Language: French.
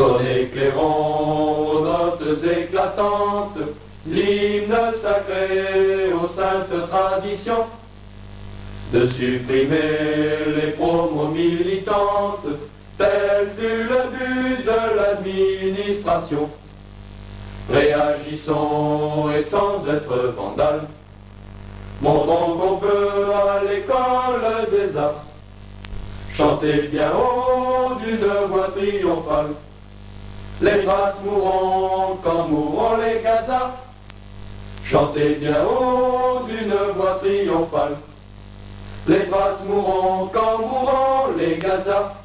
Sonnez clairon, notes éclatantes, l'hymne sacré aux saintes traditions, de supprimer les promos militantes, tel fut le but de l'administration. Réagissons et sans être vandales, montrons qu'on peut à l'école des arts chanter bien haut d'une voix triomphale. Les traces mourront quand mourront les gazas, chantez bien haut d'une voix triomphale. Les traces mourront quand mourront les gazas.